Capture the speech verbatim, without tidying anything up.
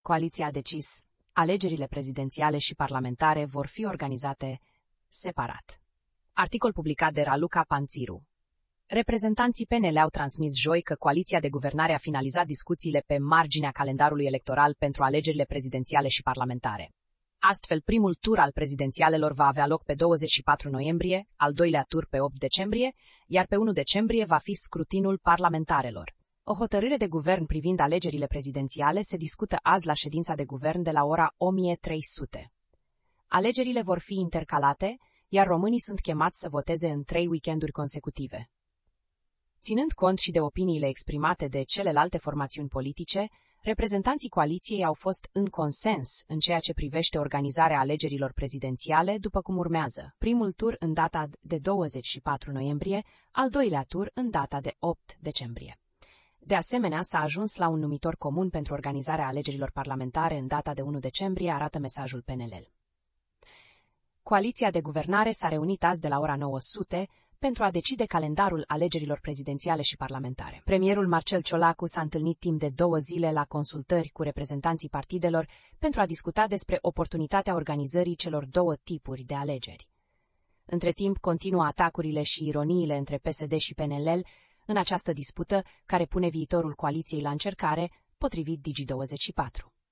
Coaliția a decis, alegerile prezidențiale și parlamentare vor fi organizate separat. Articol publicat de Raluca Panțiru. Reprezentanții P N L au transmis joi că coaliția de guvernare a finalizat discuțiile pe marginea calendarului electoral pentru alegerile prezidențiale și parlamentare. Astfel, primul tur al prezidențialelor va avea loc pe douăzeci și patru noiembrie, al doilea tur pe opt decembrie, iar pe unu decembrie va fi scrutinul parlamentarelor. O hotărâre de guvern privind alegerile prezidențiale se discută azi la ședința de guvern de la ora o mie trei sute. Alegerile vor fi intercalate, iar românii sunt chemați să voteze în trei weekenduri consecutive. Ținând cont și de opiniile exprimate de celelalte formațiuni politice, reprezentanții coaliției au fost în consens în ceea ce privește organizarea alegerilor prezidențiale după cum urmează. Primul tur în data de douăzeci și patru noiembrie, al doilea tur în data de opt decembrie. De asemenea, s-a ajuns la un numitor comun pentru organizarea alegerilor parlamentare în data de unu decembrie, arată mesajul P N L. Coaliția de guvernare s-a reunit azi de la ora nouă sute pentru a decide calendarul alegerilor prezidențiale și parlamentare. Premierul Marcel Ciolacu s-a întâlnit timp de două zile la consultări cu reprezentanții partidelor pentru a discuta despre oportunitatea organizării celor două tipuri de alegeri. Între timp, continuă atacurile și ironiile între P S D și P N L în această dispută care pune viitorul coaliției la încercare, potrivit Digi douăzeci și patru.